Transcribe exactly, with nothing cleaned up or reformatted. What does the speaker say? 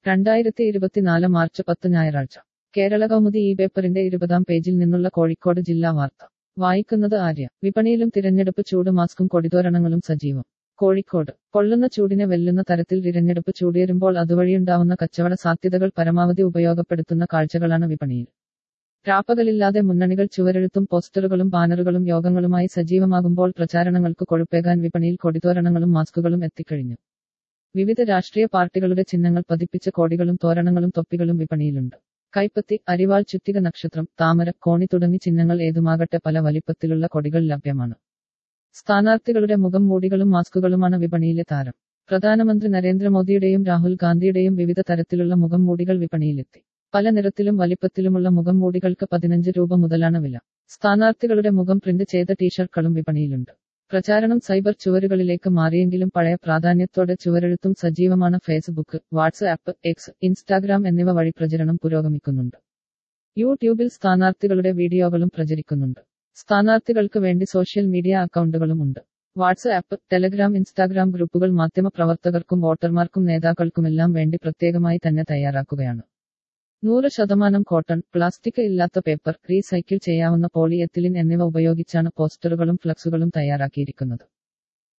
രണ്ടായിരത്തി ഇരുപത്തിനാല് മാർച്ച് പത്ത് ഞായറാഴ്ച കേരള കൗമുദി ഈ പേപ്പറിന്റെ ഇരുപതാം പേജിൽ നിന്നുള്ള കോഴിക്കോട് ജില്ലാ വാർത്ത വായിക്കുന്നത് ആര്യ. വിപണിയിലും തിരഞ്ഞെടുപ്പ് ചൂട്, മാസ്കും കൊടിതോരണങ്ങളും സജീവം. കോഴിക്കോട് പൊള്ളുന്ന ചൂടിനെ വെല്ലുന്ന തരത്തിൽ തിരഞ്ഞെടുപ്പ് ചൂടേറുമ്പോൾ അതുവഴിയുണ്ടാവുന്ന കച്ചവട സാധ്യതകൾ പരമാവധി ഉപയോഗപ്പെടുത്തുന്ന കാഴ്ചകളാണ് വിപണിയിൽ. രാപ്പകലില്ലാതെ മുന്നണികൾ ചുവരെഴുത്തും പോസ്റ്ററുകളും ബാനറുകളും യോഗങ്ങളുമായി സജീവമാകുമ്പോൾ പ്രചാരണങ്ങൾക്ക് കൊഴുപ്പേകാൻ വിപണിയിൽ കൊടിതോരണങ്ങളും മാസ്കുകളും എത്തിക്കഴിഞ്ഞു. വിവിധ രാഷ്ട്രീയ പാർട്ടികളുടെ ചിഹ്നങ്ങൾ പതിപ്പിച്ച കോടികളും തോരണങ്ങളും തൊപ്പികളും വിപണിയിലുണ്ട്. കൈപ്പത്തി, അരിവാൾ ചുറ്റിക, നക്ഷത്രം, താമര, കോണി തുടങ്ങി ചിഹ്നങ്ങൾ ഏതുമാകട്ടെ പല വലിപ്പത്തിലുള്ള കൊടികൾ ലഭ്യമാണ്. സ്ഥാനാർത്ഥികളുടെ മുഖം മൂടികളും മാസ്കുകളുമാണ് വിപണിയിലെ താരം. പ്രധാനമന്ത്രി നരേന്ദ്രമോദിയുടെയും രാഹുൽ ഗാന്ധിയുടെയും വിവിധ തരത്തിലുള്ള മുഖം മൂടികൾ വിപണിയിലെത്തി. പല നിറത്തിലും വലിപ്പത്തിലുമുള്ള മുഖം മൂടികൾക്ക് പതിനഞ്ച് രൂപ മുതലാണ് വില. സ്ഥാനാർത്ഥികളുടെ മുഖം പ്രിന്റ് ചെയ്ത ടീഷർട്ടുകളും വിപണിയിലുണ്ട്. പ്രചാരണം സൈബർ ചുവരുകളിലേക്ക് മാറിയെങ്കിലും പഴയ പ്രാധാന്യത്തോടെ ചുവരെഴുത്തും സജീവമാണ്. ഫേസ്ബുക്ക്, വാട്സ്ആപ്പ്, എക്സ്, ഇൻസ്റ്റാഗ്രാം എന്നിവ വഴി പ്രചരണം പുരോഗമിക്കുന്നുണ്ട്. യൂട്യൂബിൽ സ്ഥാനാർത്ഥികളുടെ വീഡിയോകളും പ്രചരിക്കുന്നുണ്ട്. സ്ഥാനാർത്ഥികൾക്ക് വേണ്ടി സോഷ്യൽ മീഡിയ അക്കൗണ്ടുകളും ഉണ്ട്. വാട്സ്ആപ്പ്, ടെലഗ്രാം, ഇൻസ്റ്റാഗ്രാം ഗ്രൂപ്പുകൾ മാധ്യമ പ്രവർത്തകർക്കും വോട്ടർമാർക്കും നേതാക്കൾക്കുമെല്ലാം വേണ്ടി പ്രത്യേകമായി തന്നെ തയ്യാറാക്കുകയാണ്. നൂറ് ശതമാനം കോട്ടൺ, പ്ലാസ്റ്റിക് ഇല്ലാത്ത പേപ്പർ, റീസൈക്കിൾ ചെയ്യാവുന്ന പോളിയെത്തിലിൻ എന്നിവ ഉപയോഗിച്ചാണ് പോസ്റ്ററുകളും ഫ്ലക്സുകളും തയ്യാറാക്കിയിരിക്കുന്നത്.